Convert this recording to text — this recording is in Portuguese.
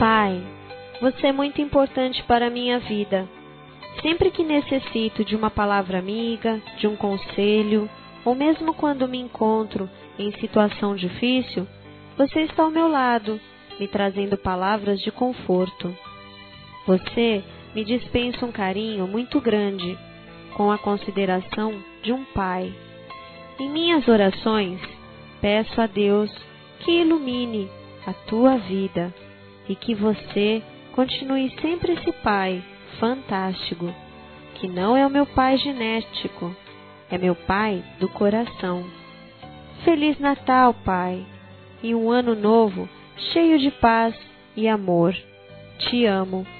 Pai, você é muito importante para a minha vida. Sempre que necessito de uma palavra amiga, de um conselho, ou mesmo quando me encontro em situação difícil, você está ao meu lado, me trazendo palavras de conforto. Você me dispensa um carinho muito grande, com a consideração de um pai. Em minhas orações, peço a Deus que ilumine a tua vida e que você continue sempre esse pai fantástico, que não é o meu pai genético, é meu pai do coração. Feliz Natal, Pai, e um ano novo cheio de paz e amor. Te amo.